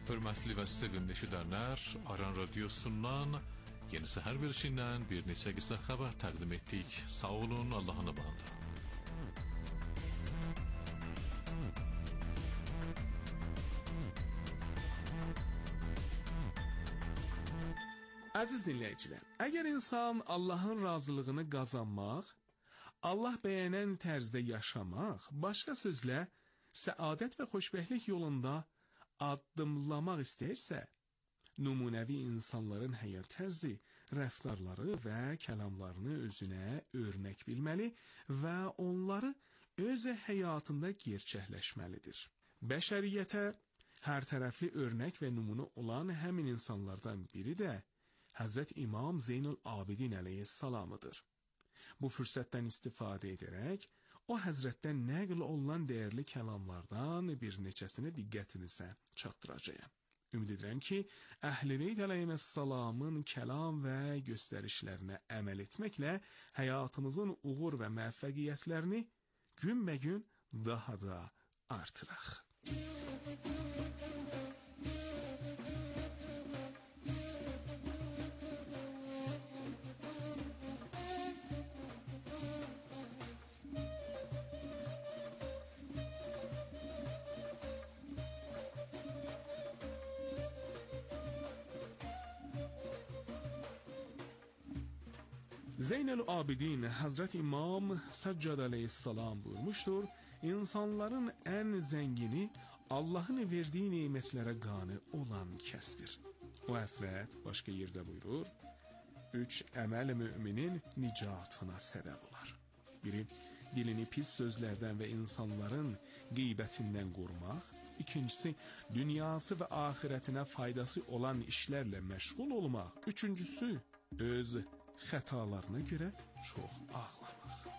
Hörmətli və sevimli eşidənlər, Aran Radiosundan Yeni Səhər verilişindən bir neçə qısa xəbər təqdim etdik. Sağ olun, Allahın əmanında. Əziz dinləyicilər, əgər insan Allahın razılığını qazanmaq, Allah bəyənən tərzdə yaşamaq, başqa sözlə, səadət və xoşbəxtlik yolunda addımlamaq istəyirsə, nümunəvi insanların həyat tərzi, rəftarları və kəlamlarını özünə örnək bilməli və onları öz həyatında gerçəkləşməlidir. Bəşəriyyətə hər tərəfli örnək və nümunə olan həmin insanlardan biri də Həzrət İmam Zeynül Abidin əleyhissalamıdır. Bu fürsətdən istifadə edərək, o həzrətdən nəql olunan dəyərli kəlamlardan bir neçəsini diqqətinizə çatdıracağım. Ümid edirəm ki, Əhl-i Beyt əleyhissalamın kəlam və göstərişlərinə əməl etməklə həyatımızın uğur və müvəffəqiyyətlərini günbəgün daha da artıraq. Zeynel Abidin Hazret İmam Səccad əleyhissalam buyurmuşdur, insanların ən zəngini Allahın verdiyi nemətlərə qane olan kəsdir. O həzrət başqa yerdə buyurur, 3 əməl müminin nicatına səbəb olar. Biri, dilini pis sözlərdən və insanların qeybətindən qorumaq. İkincisi, dünyası və axirətinə faydası olan işlərlə məşğul olmaq. Üçüncüsü, öz xətalarına görə çox ağlamaq.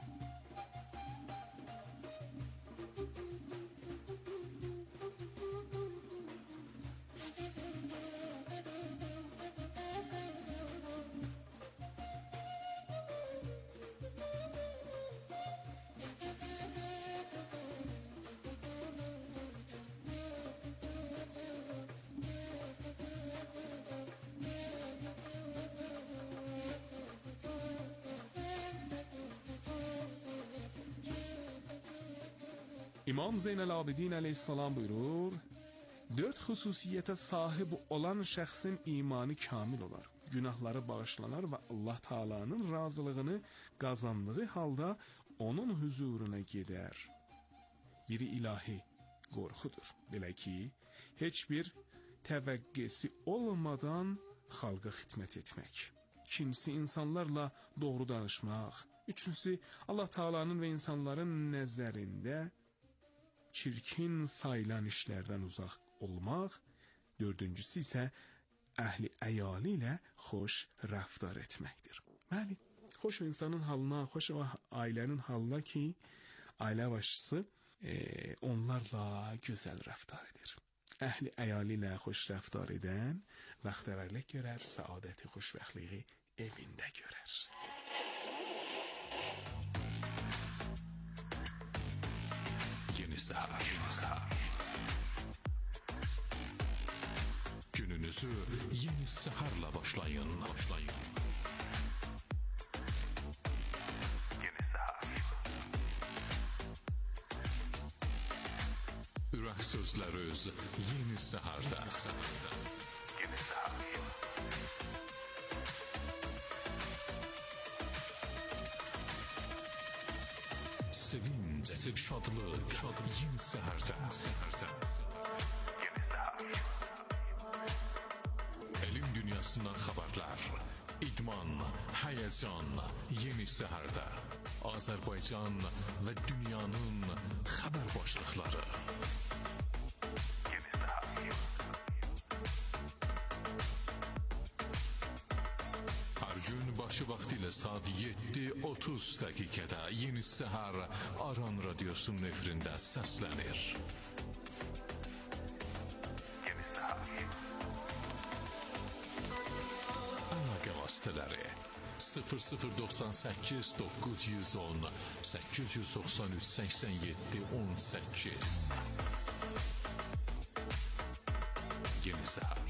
İmam Zeynel Abidin əleyhissalam buyurur, 4 xüsusiyyətə sahib olan şəxsin imanı kamil olar, günahları bağışlanar və Allah Taala'nın razılığını qazandığı halda onun huzuruna gedər. Biri ilahi qorxudur, belə ki, heç bir təvəqqəsi olmadan xalqa xidmət etmək. İkincisi, insanlarla doğru danışmaq. Üçüncüsü, Allah Taala'nın və insanların nəzərində çirkin sayılan işlərdən uzaq olmaq. Dördüncüsü isə əhli əyalı ilə xoş rəftar etməkdir. Bəli, xoş insanın halına, xoş ailənin halına ki, ailə başçısı onlarla gözəl rəftar edir. Əhli əyalı ilə xoş rəftar edən bəxtəvərlik görər, səadəti, xoşbəxtliyi evində görər. Yeni Səhər. Gününüzü Yeni Səhərlə başlayın. Yeni Səhər. Ürək sözləri öz Yeni Səhərdə. Yeni Səhər. Sevinç, şadlıq, Yeni Səhərdə. Yeni Səhər. Elm dünyasından xəbərlər, idman, həyəcan, Yeni Səhərdə. Azərbaycan və dünyanın xəbər başlıqları. Yeni Səhər. Hər gün başı vaxtı ilə saat 7:30 dəqiqədə Yeni Səhər Aran Radiosunun efirində səslənir. Yeni Səhər. Əlaqə vasitələri 0098 910 893 87 18. Yeni Səhər.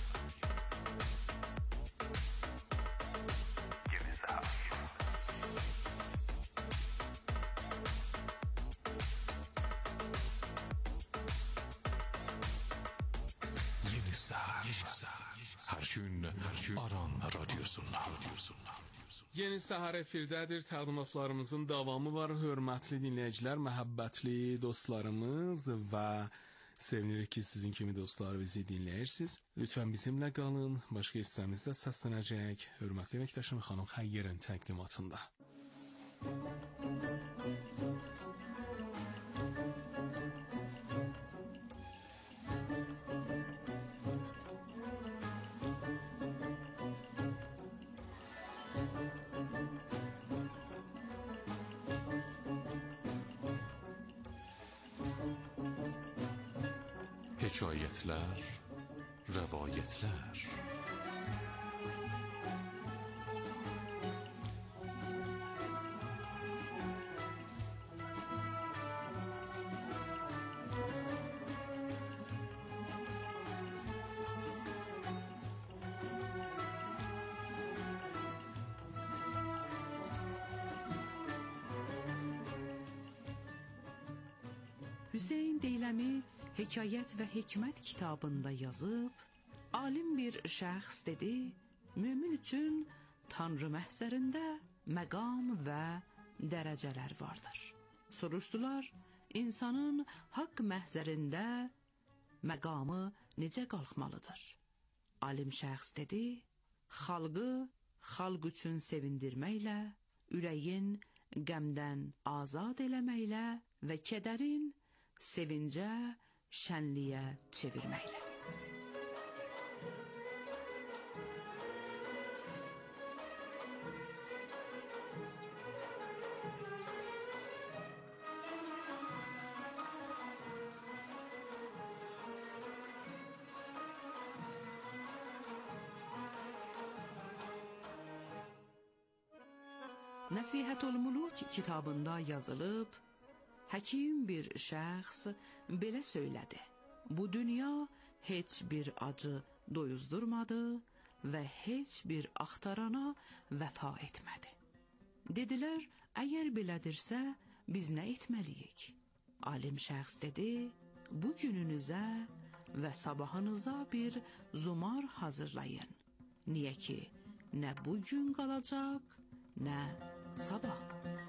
Hər gün Aran radiosundan. Yeni səhər efirdədir. Təqdimatlarımızın davamı var. Hörmətli dinləyicilər, məhəbbətli dostlarımız və sevinirik ki, sizin kimi dostlar bizi dinləyirsiniz. Lütfən bizimlə qalın. Başqa hissəmizdə səslənəcək hörmətli əməkdaşım xanım Xəyyərin təqdimatında. Hekayətlər, rəvayətlər. Hüseyn Deyləmi Hekayət və Hikmət kitabında yazıb, alim bir şəxs dedi, mömin üçün Tanrı məhzərində məqam və dərəcələr vardır. Soruşdular, insanın haqq məhzərində məqamı necə qalxmalıdır? Alim şəxs dedi, xalq üçün sevindirməklə, ürəyin qəmdən azad eləməklə və kədərin sevincə, şənliyə çevirməklə. Nəsihətül-Muluk kitabında yazılıb, həkim bir şəxs belə söylədi. Bu dünya heç bir acı doyuzdurmadı və heç bir axtarana vəfa etmədi. Dedilər, əgər belədirsə, biz nə etməliyik? Alim şəxs dedi, bu gününüzə və sabahınıza bir zumar hazırlayın. Niyə ki, nə bu gün qalacaq, nə sabah.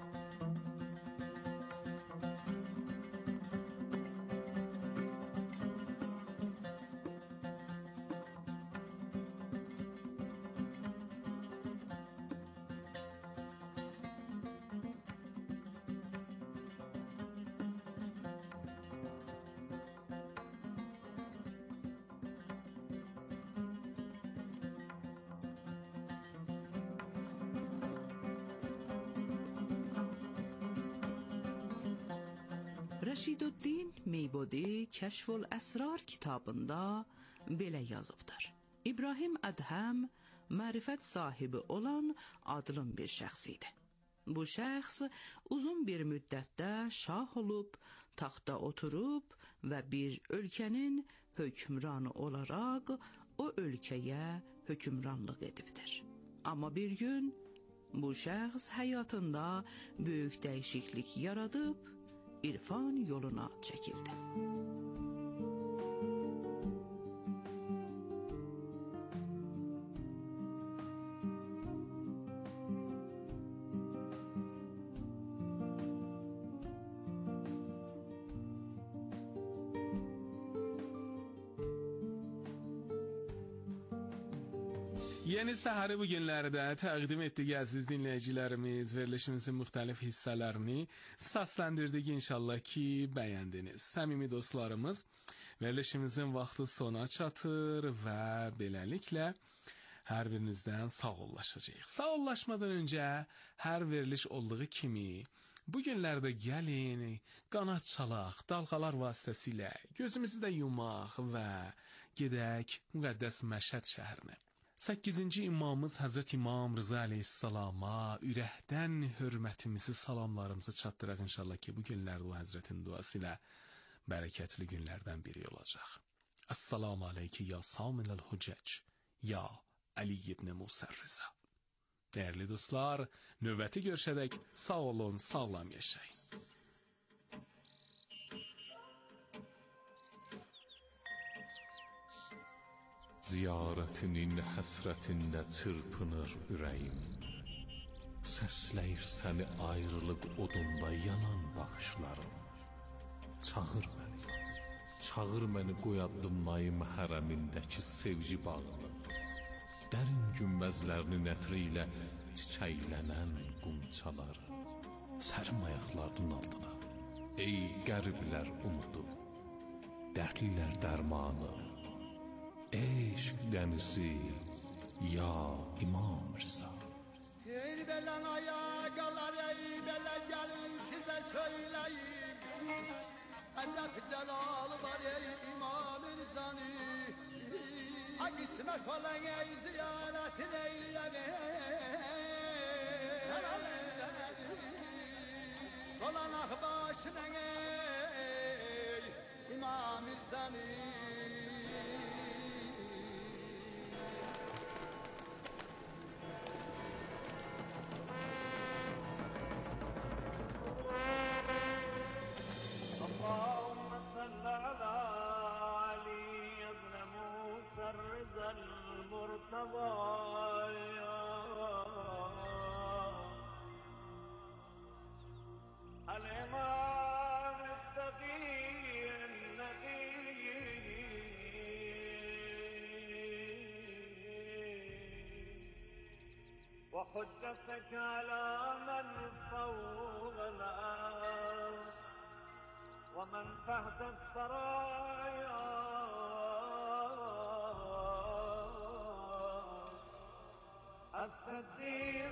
Rəşidüddin Meybudi Kəşfül-Əsrar kitabında belə yazıbdır. İbrahim Ədhəm mərifət sahibi olan adlım bir şəxs idi. Bu şəxs uzun bir müddətdə şah olub, taxta oturub və bir ölkənin hökmranı olaraq o ölkəyə hökmranlıq edibdir. Amma bir gün bu şəxs həyatında böyük dəyişiklik yaradıb, İrfan yoluna çəkildi. Yeni səhəri bu günlərdə təqdim etdik əziz dinləyicilərimiz. Verilişimizin müxtəlif hissələrini səsləndirdik, inşallah ki bəyəndiniz. Səmimi dostlarımız, verilişimizin vaxtı sona çatır və beləliklə hər birinizdən sağollaşacağıq. Sağollaşmadan öncə hər veriliş olduğu kimi bu günlərdə gəlin, qanat çalaq, dalğalar vasitəsilə gözümüzü də yumaq və gedək müqəddəs Məşhəd şəhərinə. 8-ci imamımız Həzrət İmam Rıza əleyhissalama ürəkdən hörmətimizi, salamlarımızı çatdıraq inşallah ki bu günlərdə o Həzrətin duası ilə bərəkətli günlərdən biri olacaq. السلام علیک یا سامن الحجج یا Ali ibn Musa Rıza. Değerli dostlar, növbəti görüşədək sağ olun, sağlam yaşayın. Ziyarətinin həsrətində çırpınır ürəyim. Səsləyir səni ayrılıq odunda yanan baxışlarım. Çağır məni qoy addımlayım hərəmindəki sevgi bağını. Dərin günbəzlərinin ətri ilə çiçəklənən qumçalar. Sərim ayaqlarının altına. Ey qəriblər umudu, dərdlilər dərmanı. Eşq dənizi, ya İmam Rıza. Ey belən ayaqalar, ey belə gəlin sizə söyləyim. Əcəb cəlalı var ey İmam Rızanı. Ay qismət olan ey ziyarət eyləyək. Dolanaq başına ey İmam Rızanı. اللهم صل على علي بن موسى الرضا المرتضى الإمام التقي النبي وحجتك على من فوق الأرض ومن تحت الثرايا السدير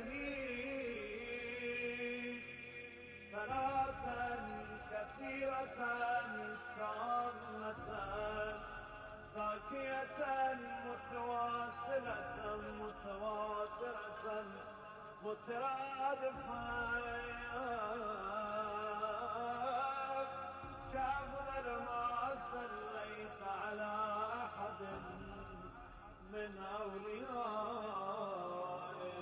الشهيد صلاة كثيرة كاملة زاكية متواصلة متواترة مترادفة كأفضل ما صليت على أحد من أوليائك.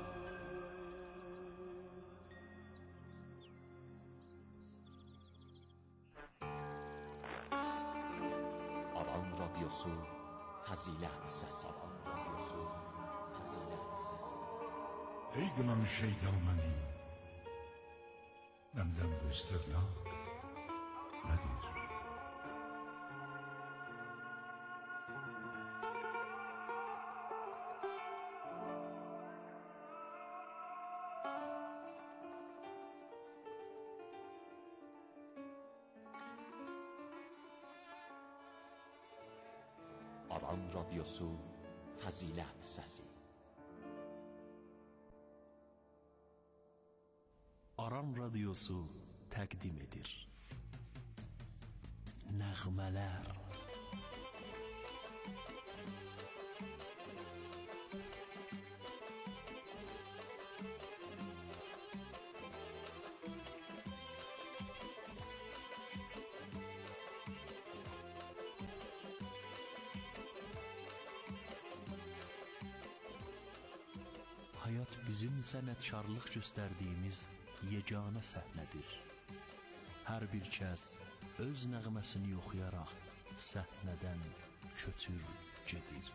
Aran Radyosu Fazilet Sesi. Ey kılan şeytanəni, məndən bu istirnaq nədir? Aran Radyosu Fazilet Sesi. Aran Radyosu təqdim edir. Nəğmələr. Hayat bizim sənətkarlıq göstərdiyimiz yeganə səhnədir. Hər bir kəs öz nəğməsini yoxlayaraq səhnədən köçür gedir.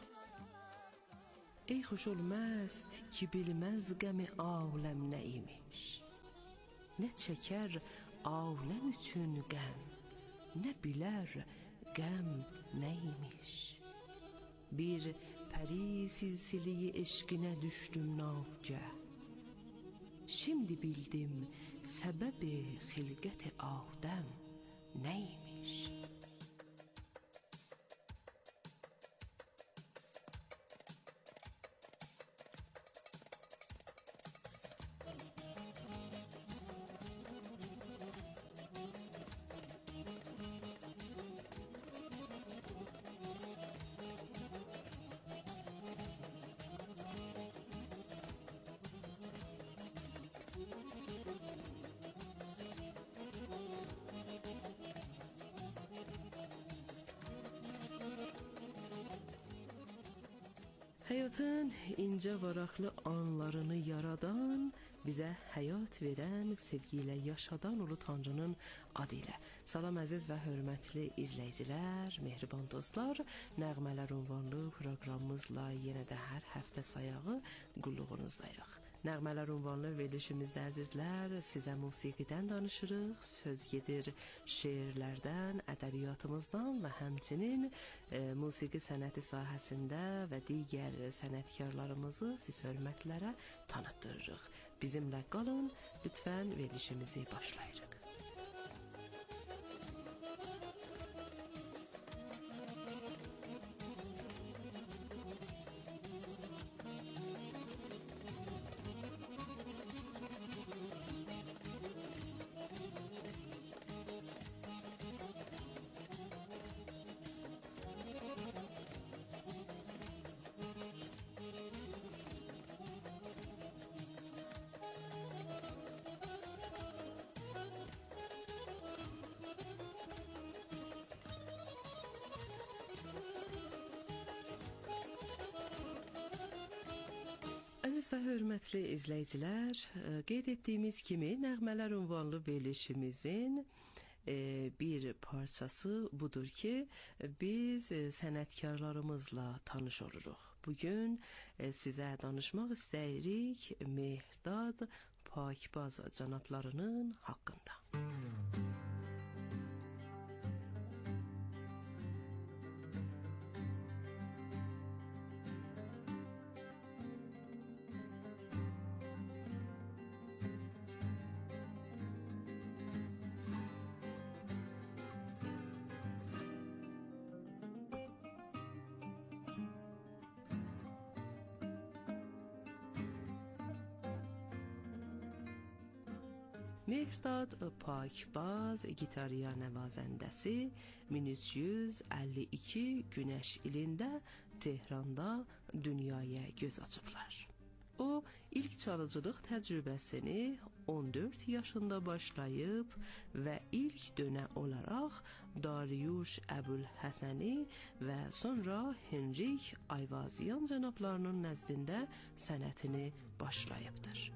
Ey xoşolməst ki bilməz qəmi aləm nə imiş. Nə çəkər aləm üçün qəm, nə bilər qəm neymiş. Bir peri silsileyi eşqinə düşdüm nagah. Şimdi bildim səbəbi xilqət-i Adəm neymiş. Həyatın incə varaqlı anlarını yaradan, bizə həyat verən, sevgi ilə yaşadan Ulu Tanrının adı ilə. Salam əziz və hörmətli izləyicilər, mehriban dostlar, Nəğmələr ünvanlı proqramımızla yenə də hər həftə sayağı qulluğunuzdayıq. Nəğmələr ünvanlı verilişimizdə əzizlər, sizə musiqidən danışırıq, söz gedir şeirlərdən, ədəbiyyatımızdan və həmçinin musiqi sənəti sahəsində və digər sənətkarlarımızı siz hörmətlərə tanıtdırırıq. Bizimlə qalın, lütfən verilişimizi başlayırıq. Əziz və hörmətli izləyicilər, qeyd etdiyimiz kimi Nəğmələr ünvanlı verilişimizin bir parçası budur ki, biz sənətkarlarımızla tanış oluruq. Bugün sizə danışmaq istəyirik Mehdad Pakbaz cənablarının haqqında. Mehdad Pakbaz gitarya nəvazəndəsi 1352 Günəş ilində Tehranda dünyaya göz açıblar. O, ilk çalıcılıq təcrübəsini 14 yaşında başlayıb və ilk dönə olaraq Dariuş Əbülhəsəni və sonra Henrik Ayvazyan cənablarının nəzdində sənətini başlayıbdır.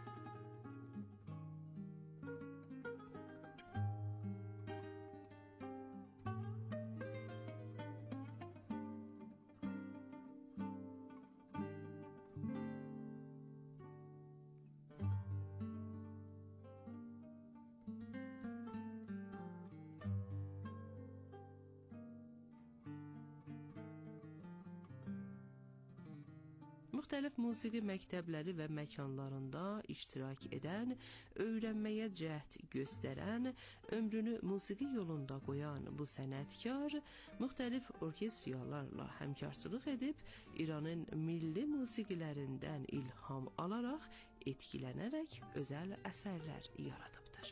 Müxtəlif musiqi məktəbləri və məkanlarında iştirak edən, öyrənməyə cəhd göstərən, ömrünü musiqi yolunda qoyan bu sənətkar müxtəlif orkestrlarla həmkarçılıq edib, İranın milli musiqilərindən ilham alaraq, etkilənərək özəl əsərlər yaradıbdır.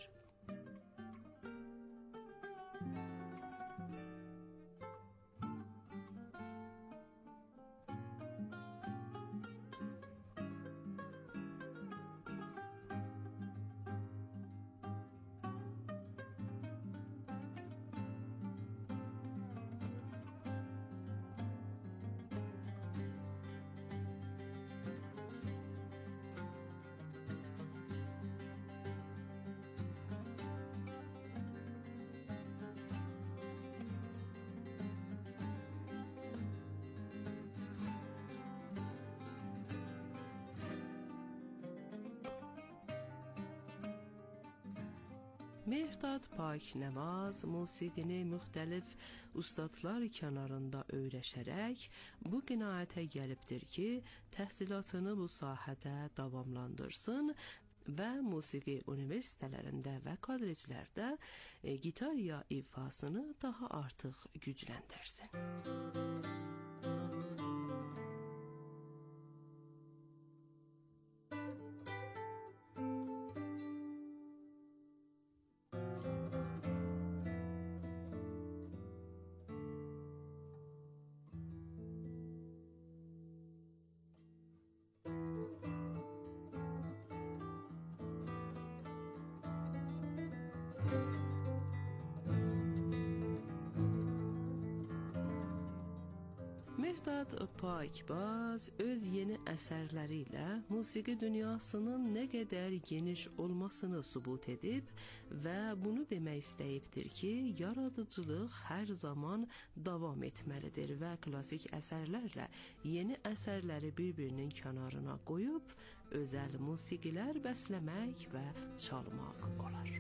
Mehrdad Paknəvaz musiqini müxtəlif ustadlar kənarında öyrəşərək bu qənaətə gəlibdir ki, təhsilatını bu sahədə davamlandırsın və musiqi universitetlərində və kolleclərdə gitar ya ifasını daha artıq gücləndirsin. Mehrdad Pakbaz öz yeni əsərləri ilə musiqi dünyasının nə qədər geniş olmasını sübut edib və bunu demək istəyibdir ki, yaradıcılıq hər zaman davam etməlidir və klassik əsərlərlə yeni əsərləri bir-birinin kənarına qoyub özəl musiqilər bəsləmək və çalmaq olar.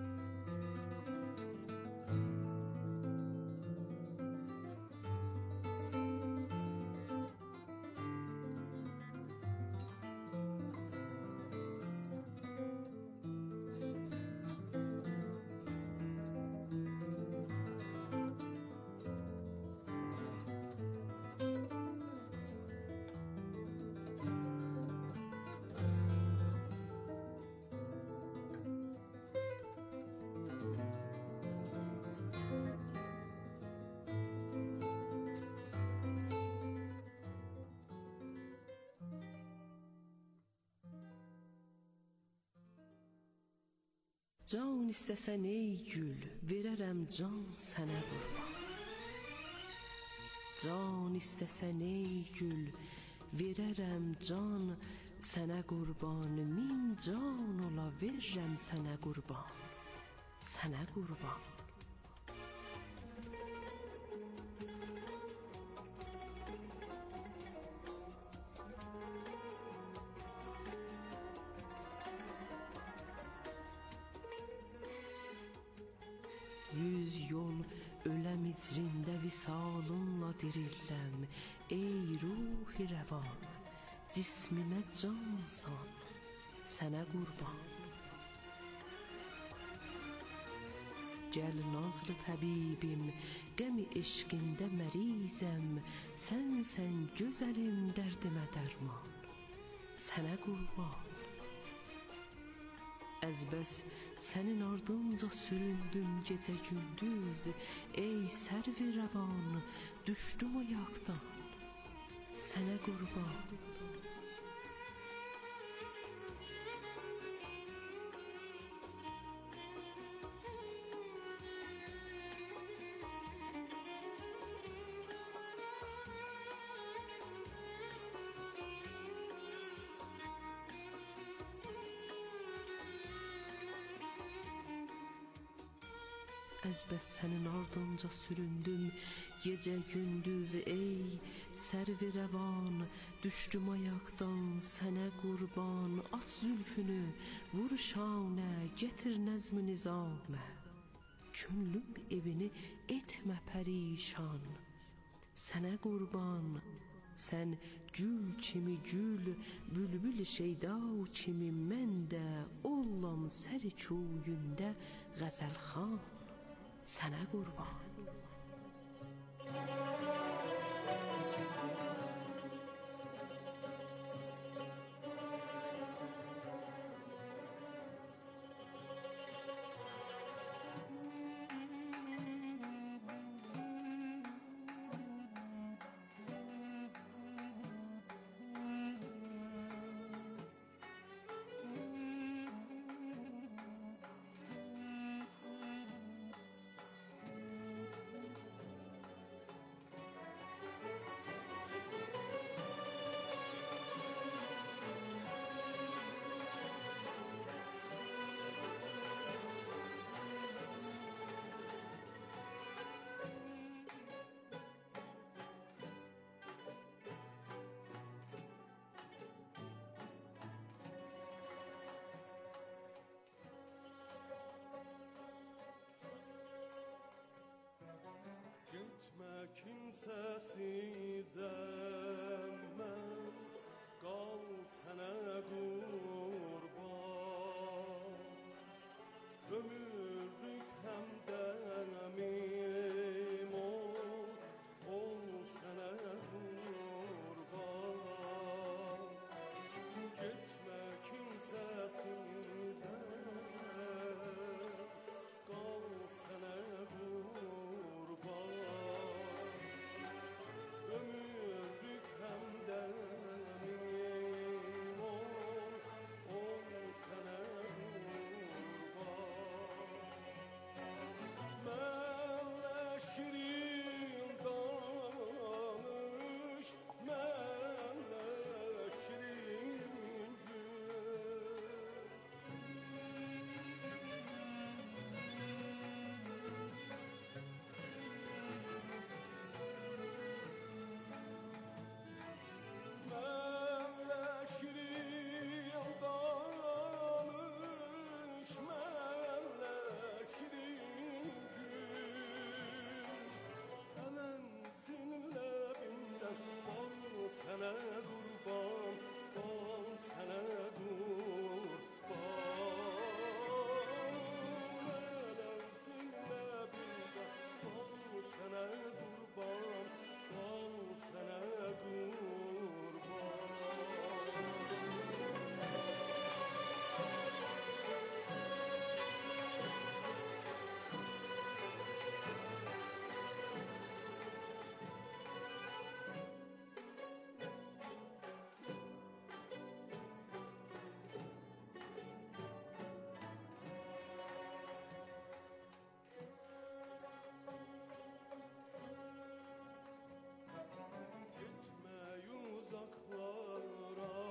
Can istəsən ey gül, verərəm can sənə qurban. Can istəsən ey gül, verərəm can sənə qurban. Min can ola verərəm sənə qurban, sənə qurban. Yüz yol öləm icrində visalınla dirilləm. Ey ruhi rəvan, cismimə cansan, sənə qurban. Gəl nazlı təbibim, qəmi eşqində mərizəm. Sənsən gözəlim, dərdimə dərman, sənə qurban. Əzbəs sənin ardınca süründüm gecə gündüz. Ey sərvi rəvan, düşdüm ayaqdan, sənə qurban. Əzbəs sənin ardınca süründüm gecə gündüz. Ey sərvi rəvan, düşdüm ayaqdan, sənə qurban. Aç zülfünü, vur şanə, gətir nəzm-i nizamə. Könlüm evini etmə pərişan, sənə qurban. Sən gül kimi gül, bülbül şeyda kimi mən də ollam səri çuyündə qəzəlxan, sənə qurban. kimsesizem mən, qal sənə qurban. Ömürlük həmdəmim ol sənə qurban. Getmə kimsəsizəm, qal sənə qurban. Ömürlük həmdəmim ol sənə qurban. Mənlə şirin danış, mənlə şirin gül. Mənlə şirin danış, mənlə şirin gül. Ələnsin ləbimdən bal sənə qurban, bal sənə qurban. Ələnsin ləbimdən bal sənə qurban, bal sənə qurban. Gitme uzaklara,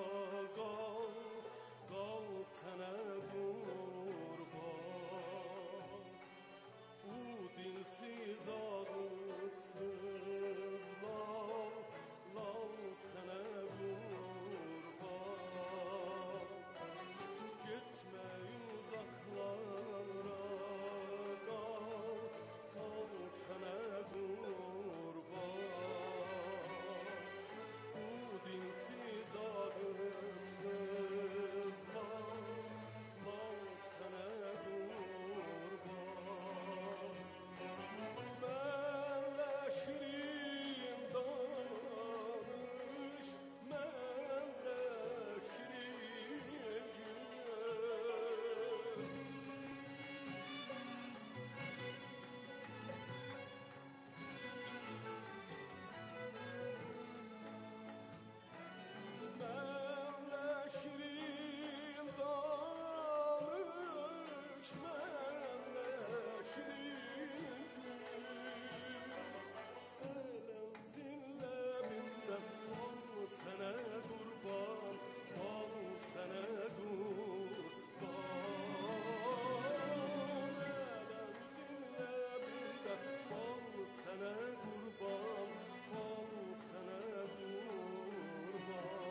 kal sənə qurban. Bu dinsiz ağızsız lal sənə qurban. Gitme uzaklara, kal sənə qurban. Bu dinsiz ağızsız lal sənə qurban. Mənlə şirin danış, mənlə şirin gül. Mənlə şirin danış, mənlə şirin gül. Ələnsin ləbimdən bal sənə qurban, bal sənə qurban. Ələnsin ləbimdən bal sənə qurban, bal sənə qurban.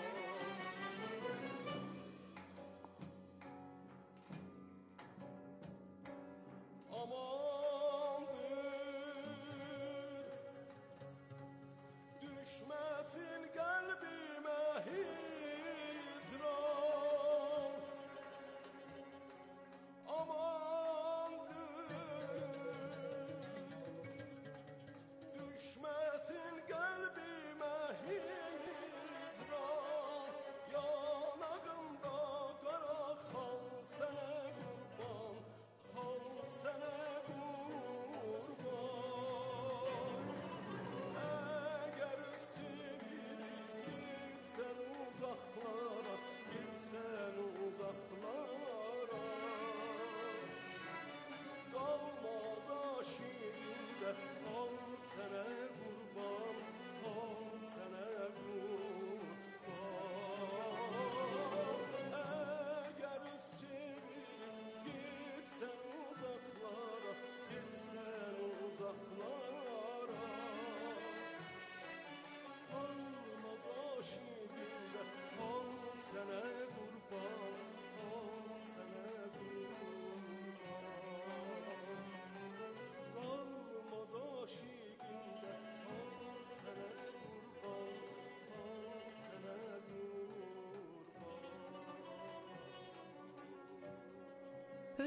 Amandır, düşməsin qəlbimə hicran. Amandır, düşməsin qəlbimə hicran. Yanağımda qara xal sənə qurban, xal sənə qurban.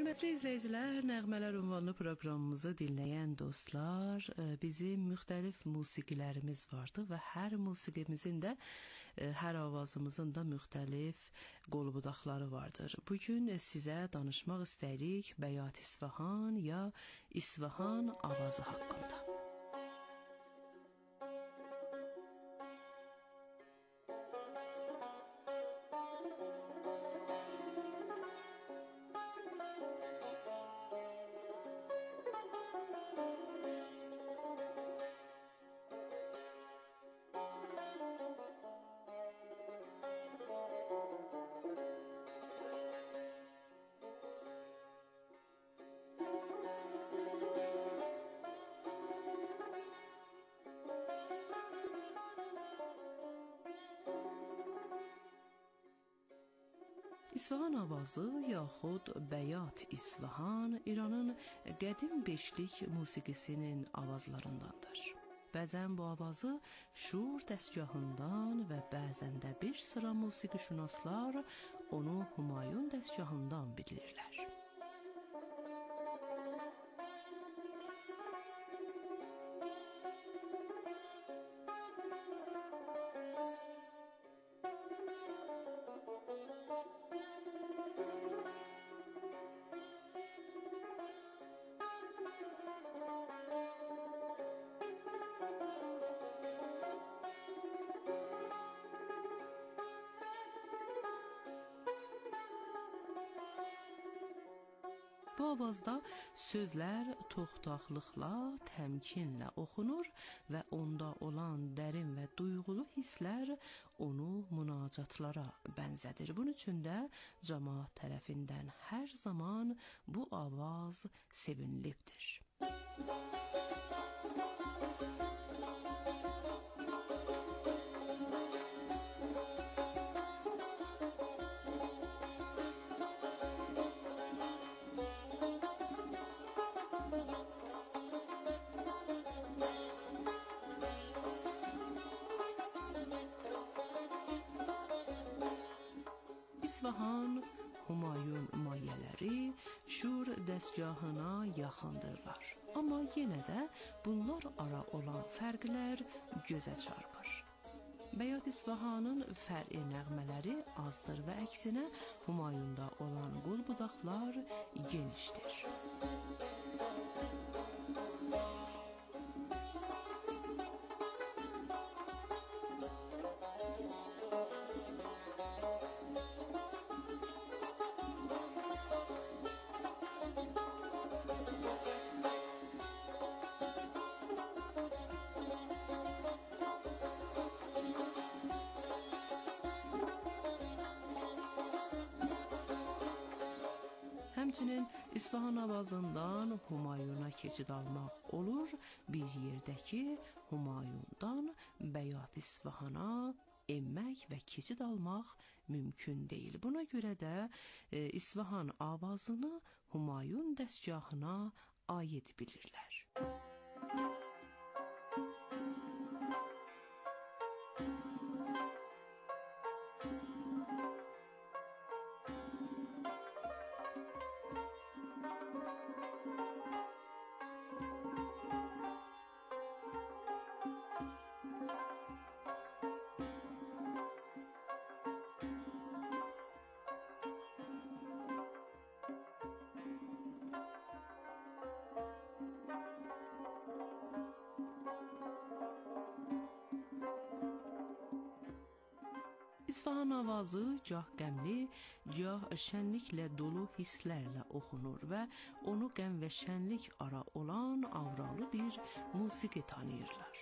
Hörmətli izləyicilər, Nəğmələr ünvanlı proqramımızı dinləyən dostlar, bizim müxtəlif musiqilərimiz vardı və hər musiqimizin də, hər avazımızın da müxtəlif qolbudaqları vardır. Bugün sizə danışmaq istəyirik Bəyat İsfahan ya İsfahan avazı haqqında. İsfahan avazı yaxud Bəyat İsfahan İranın qədim beşlik musiqisinin avazlarındandır. Bəzən bu avazı şur dəstgahından və bəzən də bir sıra musiqişünaslar onu Humayun dəstgahından bilirlər. Bu avazda sözlər toxtaqlıqla, təmkinlə oxunur və onda olan dərin və duyğulu hisslər onu münacatlara bənzədir. Bunun üçün də cəmaət tərəfindən hər zaman bu avaz sevinilibdir. İsfahan, Humayun mayələri şur dəstgahına yaxındırlar. Amma yenə də bunlar ara olan fərqlər gözə çarpır. Bəyat İsfahanın fərqi nəğmələri azdır və əksinə Humayunda olan qolbudaqlar genişdir. Həmçinin İsfahan avazından Humayuna keçid almaq olur. Bir yerdəki Humayundan Bəyat İsfahana enmək və keçid almaq mümkün deyil. Buna görə də İsfahan avazını Humayun dəstgahına aid bilirlər. İsfahan avazı gah qəmli, gah şənliklə dolu hisslərlə oxunur və onu qəm və şənlik ara olan avralı bir musiqi tanıyırlar.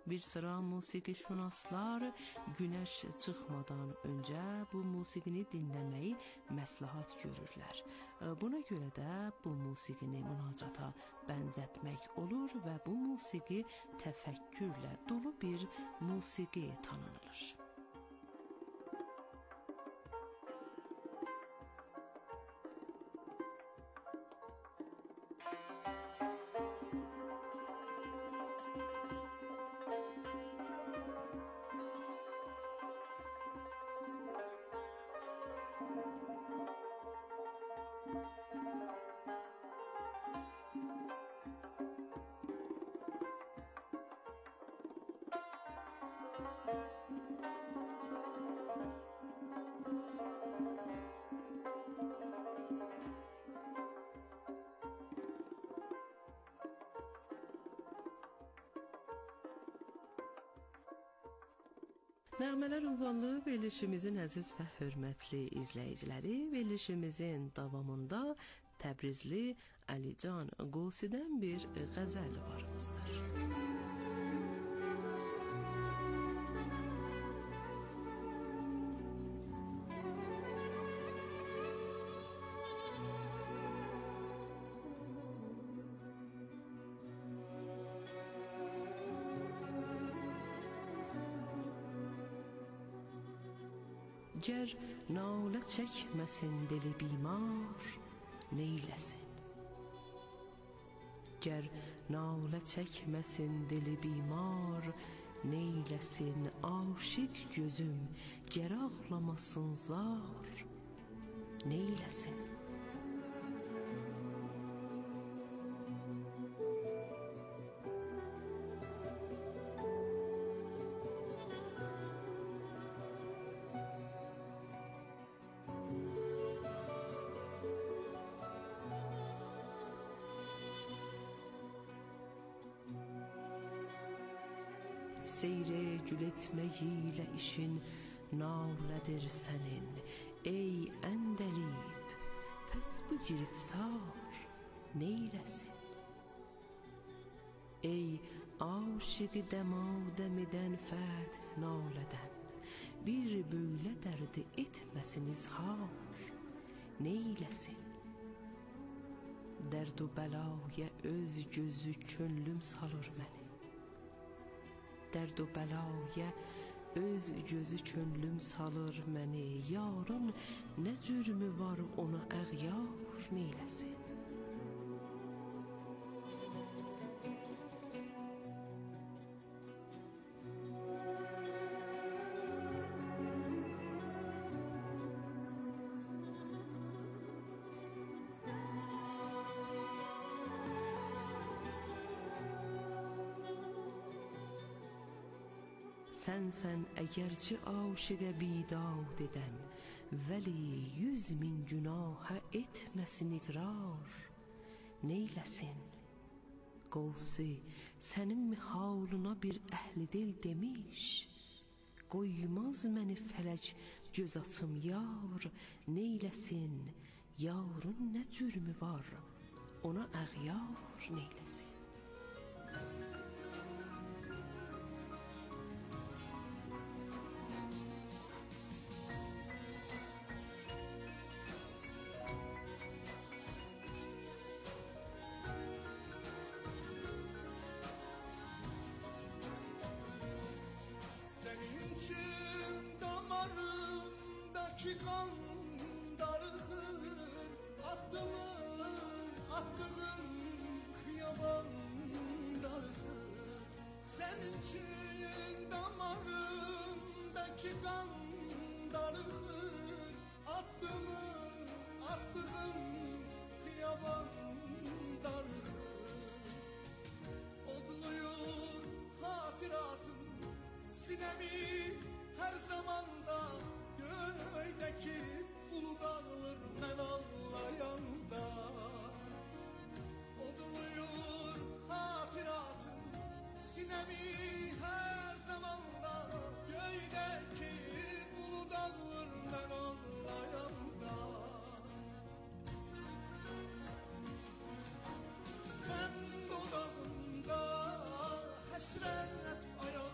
Bir sıra musiqişünaslar günəş çıxmadan öncə bu musiqini dinləməyi məsləhət görürlər. Buna görə də bu musiqini münacata bənzətmək olur və bu musiqi təfəkkürlə dolu bir musiqi tanınılır. Nəğmələr ünvanlı verilişimizin əziz və hörmətli izləyiciləri, verilişimizin davamında Təbrizli Əlican Qusidən bir qəzəl varımızdır. Gər nalə çəkməsin dili bimar, neyləsin? Gər nalə çəkməsin dili bimar, neyləsin? Aşiq gözüm, gər ağlamasın zar, neyləsin? Seyre gül etməyilə işin nalədir sənin, ey əndəlib, pəs bu giriftar neyləsin? Ey aşıqı dəmadəm edən fəth nalədən, bir böylə dərdi etməsin izhar, neyləsin? Dərd u bəlaya öz gözü könlüm salır məni, dərd u bəlaya öz gözü könlüm salır məni, yarın nə cürmü var ona əğyar neyləsin? Sənsən əgərçi aşıqə bidad edən, vəli 100.000 günahə etməsin iqrar, neyləsin? Qavsi sənin mihalına bir əhli dil demiş, qoymaz məni fələk göz açım yar, neyləsin? Yarın nə cürmü var ona əğyar neyləsin? ki kan darılır, attığım kıyaban darılır. Senin için damarımdaki kan darılır, attığım kıyaban darılır. Odluyur hatıratım sinemi her zamanda, göğdeki ulu dağılır men ağlayanda. Odluyur hatıratım sinemi her zamanda, göğdeki ulu dağılır men ağlayanda. Ben dudağımda hasret ayağımda,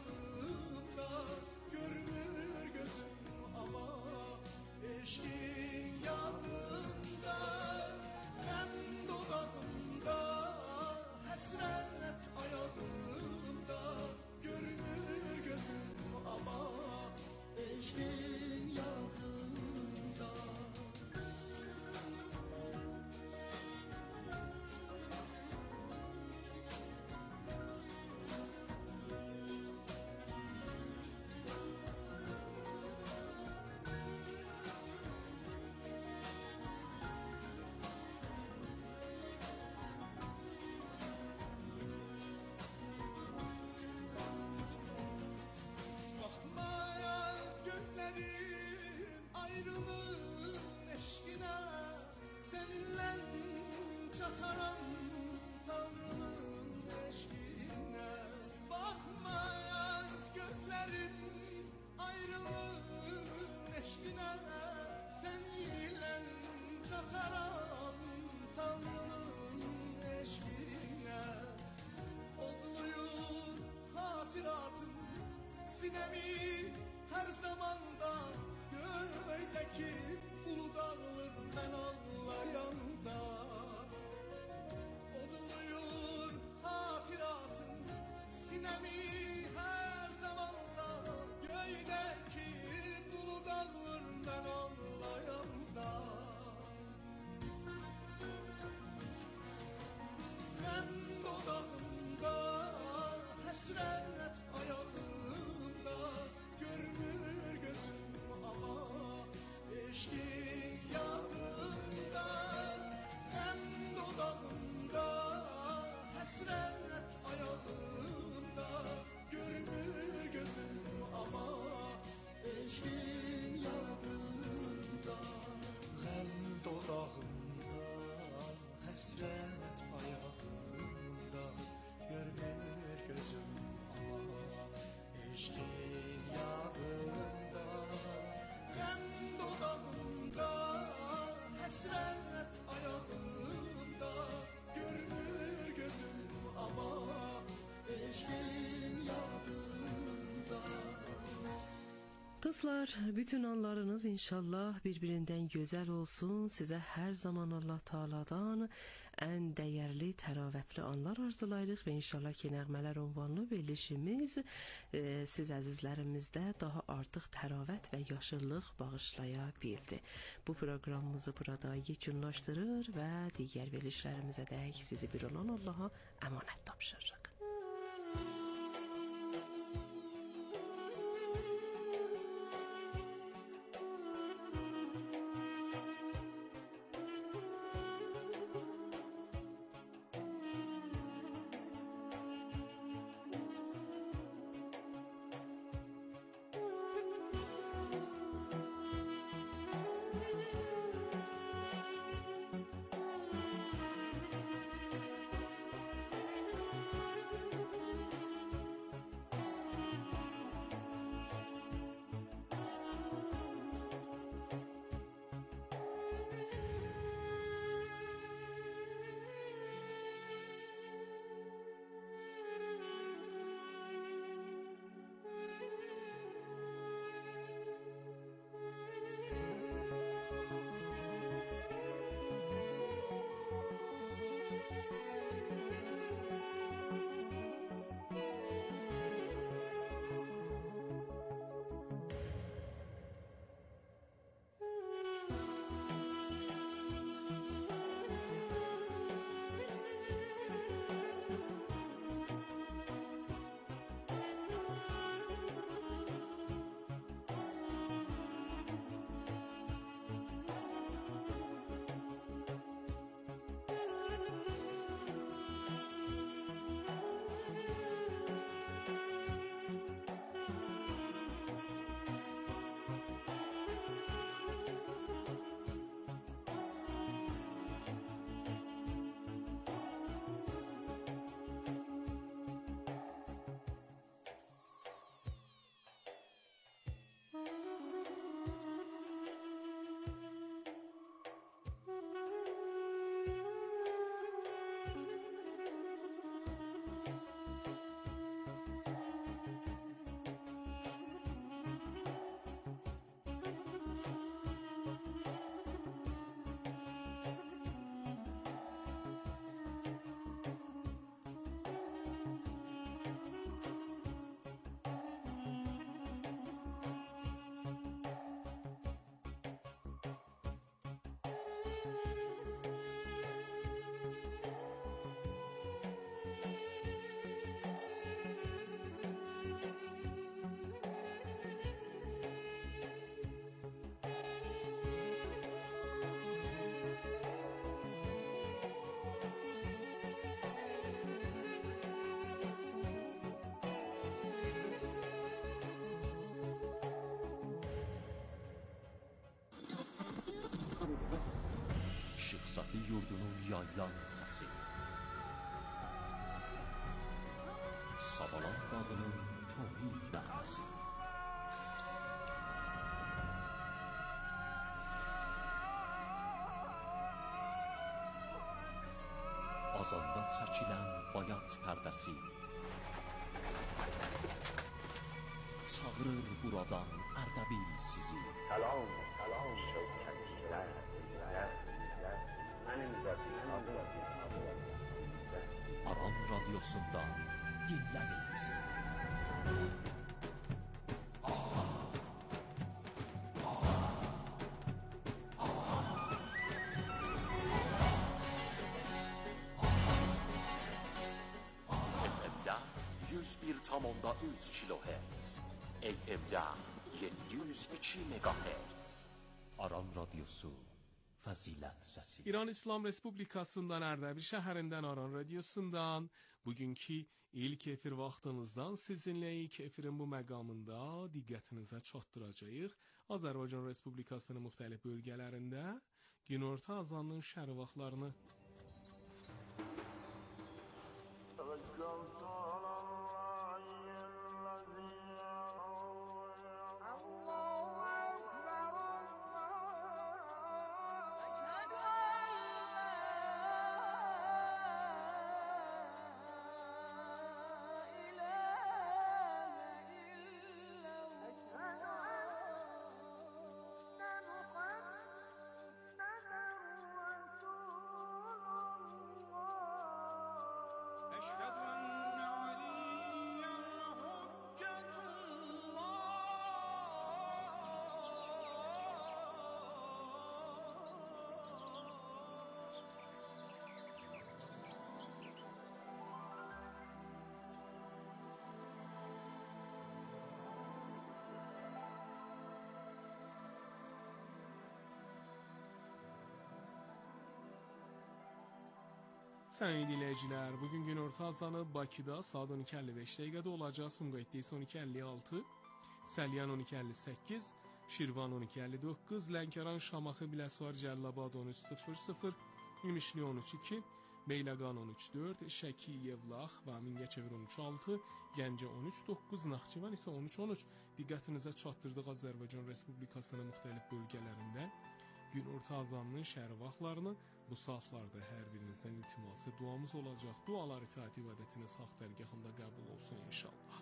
çataram Tanrı'nın eşkine. Bakmaz gözlerim ayrılığın eşkine. Sen ile çataram Tanrı'nın eşkine. Odluyur hatıratım sinemi her zamanda. Göğdeki ulu dağılır ben ağlayanda. Odluyur hatıratım sinemi her zamanda. Göğdeki ulu dağılır ben ağlayanda. Ben dodağımda hasret ayağımda. Görmür gözüm ama eşkin yadımda. Ben dodağımda hasret ayağımda. Görmür gözüm ama eşkin yadımda. Ben dodağımda hasret ayağımda. Görmür gözüm ama eşkin yadımda. Ben dodağımda hasret ayağımda. Görmür gözüm ama eşkin yadımda. Dostlar, bütün anlarınız inşallah birbirinden güzel olsun. Size her zaman Allah Taala'dan en değerli, təravətli anlar arzulayırıq ve inşallah ki, nəğmələr ünvanlı verilişimiz siz əzizlərimizdə daha artıq təravət və yaşıllıq bağışlaya bildi. Bu proqramımızı burada yekunlaşdırır və digər verilişlərimizə dək sizi bir olan Allaha əmanət tapşırırıq. Işıq Safi yurdunun yaylan səsi. Savalan dağının tohid nəğməsi. Azanda çəkilən bayat pərdəsi. Çağırır buradan Ərdəbil sizi. Salam, salam şövkətçilər. Mənim adım Aran radyosundan dinləyin bizi. FM'də 101,3 kHz, AM-də 702 MHz. Aran radyosu Fəzilət səsi. İran İslam Respublikasından Ərdəbil şəhərindən Aran radiosundan bugünkü ilk efir vaxtınızdan sizinləyik. Efirin bu məqamında diqqətinizə çatdıracağıq. Azərbaycan Respublikasının müxtəlif bölgələrində günorta azanının şərq vaxtlarını Sayın dinləyicilər, bugün günorta azanı Bakıda saat 12:55 dəqiqədə olacaq. Sumqayıtda isə 12:56, Səlyan 12:58, Şirvan 12:59, Lənkəran, Şamaxı, Biləsuvar, Cəlilabad 13:00, Mişli 13:02, Beyləqan 13:04, Şəki, Yevlax və Mingəçevir 13:06, Gəncə 13:09, Naxçıvan isə 13:13. Diqqətinizə çatdırdıq Azərbaycan Respublikasının müxtəlif bölgələrində günorta azanının şərq vaxtlarını. Bu saatlarda hər birinizdən iltiması duamız olacaq. Dualar itaat ibadətiniz haqq dərgahında qəbul olsun inşallah.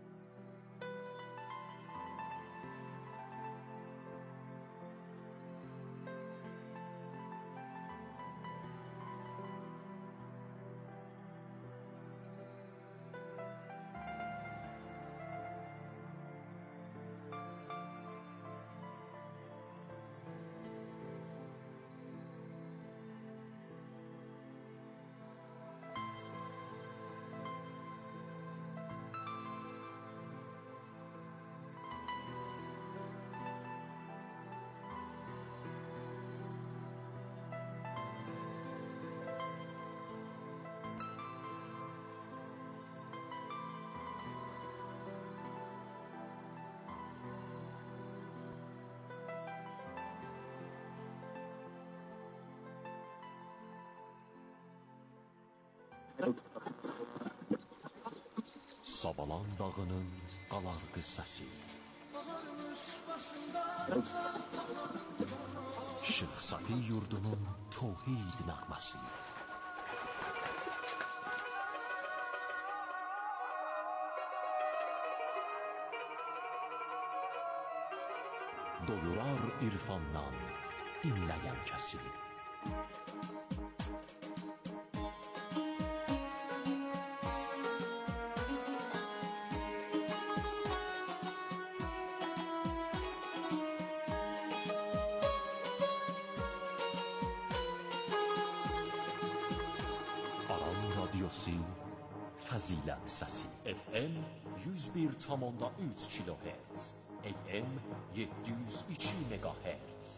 Savalan dağının qalarqı səsi. Işıq Safi yurdunun tohid nəğməsi. Doyurar irfandan dinləyən kəsi. Fəzilət səsi. FM 101,3 kHz, AM 702 MHz.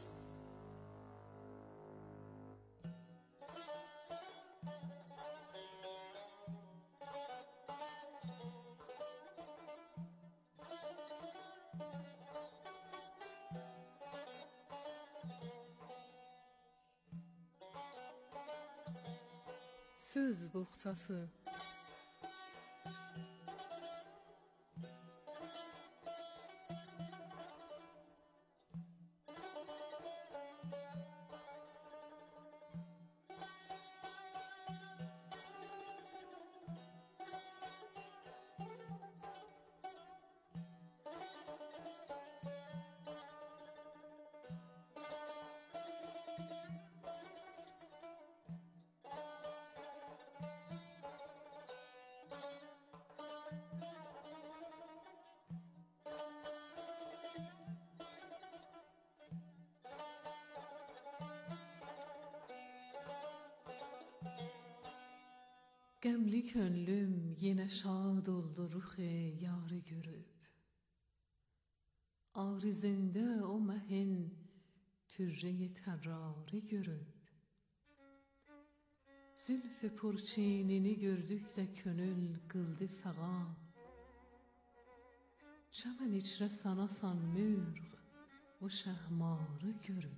söz boğçası. Qəmli könlüm yenə şad oldu ruxi yarı görüb. Arizində o məhin türrəyi tərrarı görüb. Zülf-i purçinini gördükdə könül qıldı fəğan. Çəmən içrə sanasan mürğ o şəhmarı görüb.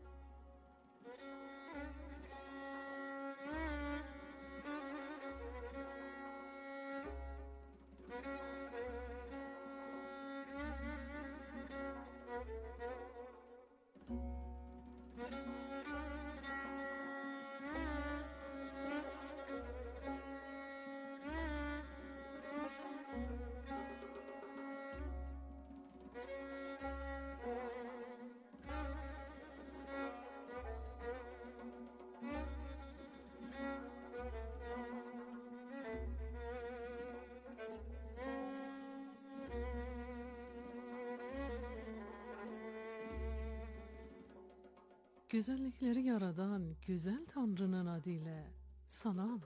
Güzellikleri yaradan güzel Tanrının adıyla salam.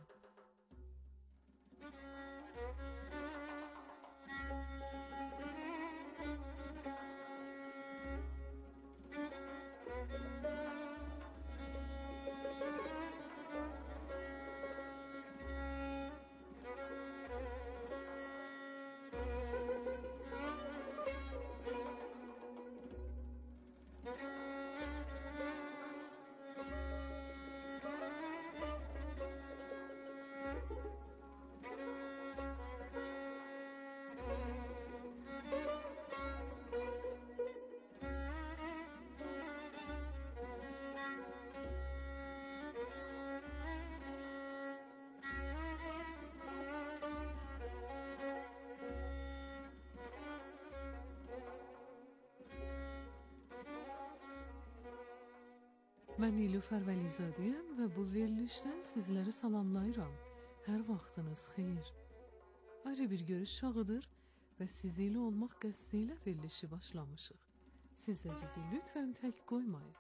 Mən Nilüfər Vəlizadəyəm və bu verilişdən sizləri salamlayıram. Hər vaxtınız xeyir. Acı bir görüş çağıdır və sizi ilə olmaq qəsdi ilə verilişi başlamışıq. Siz də bizi lütfən tək qoymayın.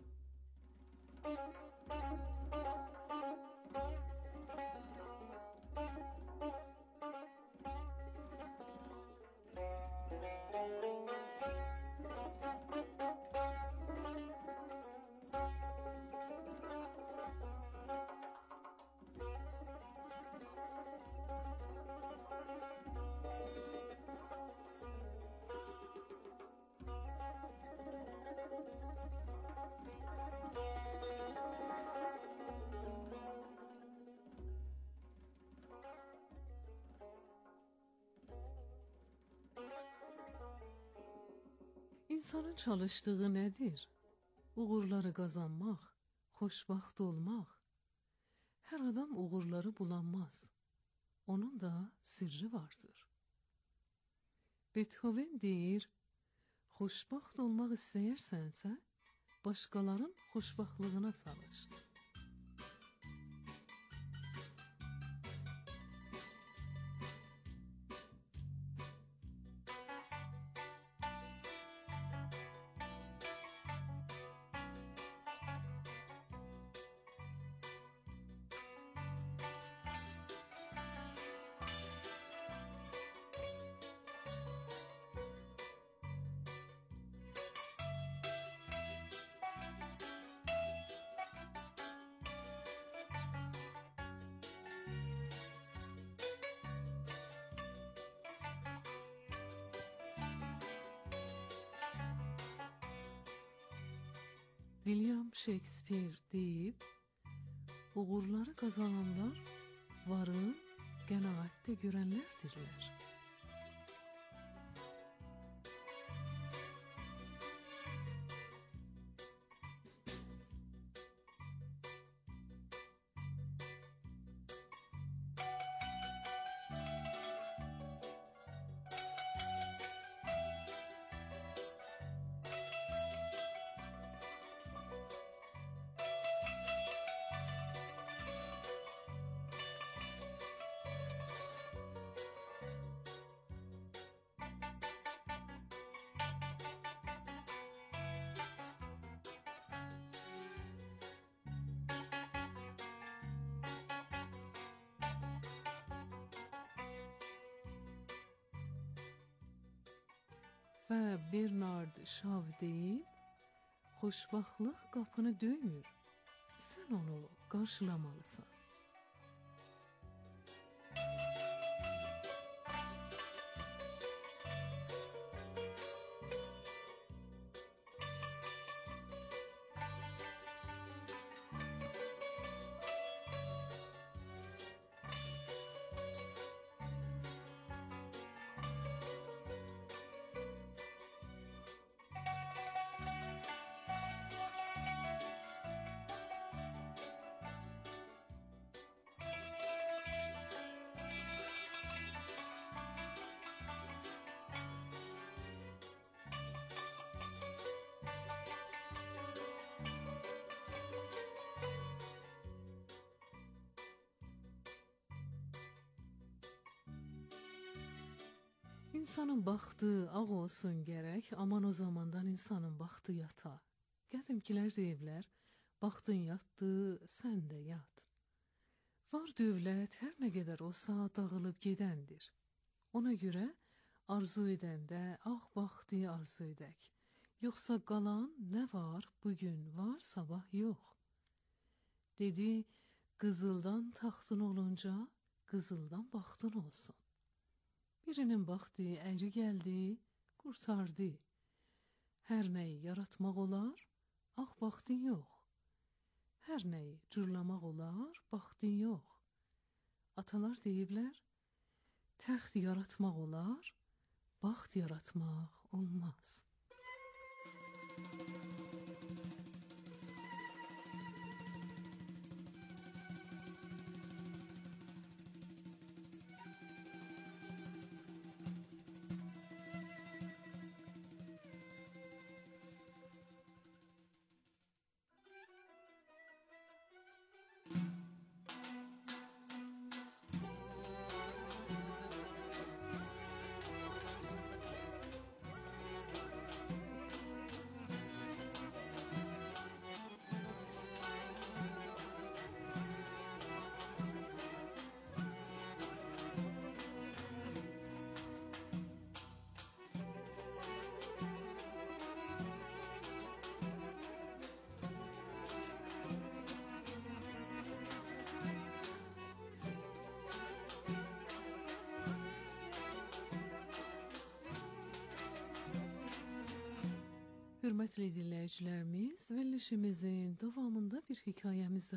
İnsanın çalıştığı nədir? Uğurları qazanmaq, xoşbaxt olmaq. Hər adam uğurları bulanmaz. Onun da sirri vardır. Beethoven deyir, xoşbaxt olmaq istəyirsənsə, başqaların xoşbaxtlığına çalış. William Shakespeare deyib, uğurları qazananlar varı qənaətdə görənlərdirlər. Və Bernard Shaw deyib, xoşbaxtlıq qapını döymür, sən onu qarşılamalısan. İnsanın baxtı ağ olsun gərək, aman o zamandan insanın baxtı yata. Qədimkilər deyiblər, baxtın yatdı, sən də yat. Var dövlət hər nə qədər olsa dağılıb gedəndir. Ona görə arzu edəndə ağ baxtı arzu edək. Yoxsa qalan nə var, bugün var, sabah yox. Dedi, qızıldan taxtın olunca, qızıldan baxtın olsun. Birinin baxtı əyri gəldi, qurtardı. Hər nəyi yaratmaq olar, ağ baxtın yox. Hər nəyi cürlamaq olar, baxtın yox. Atalar deyiblər, təxt yaratmaq olar, baxt yaratmaq olmaz. Hörmətli dinləyicilərimiz, verilişimizin davamında bir hekayəmiz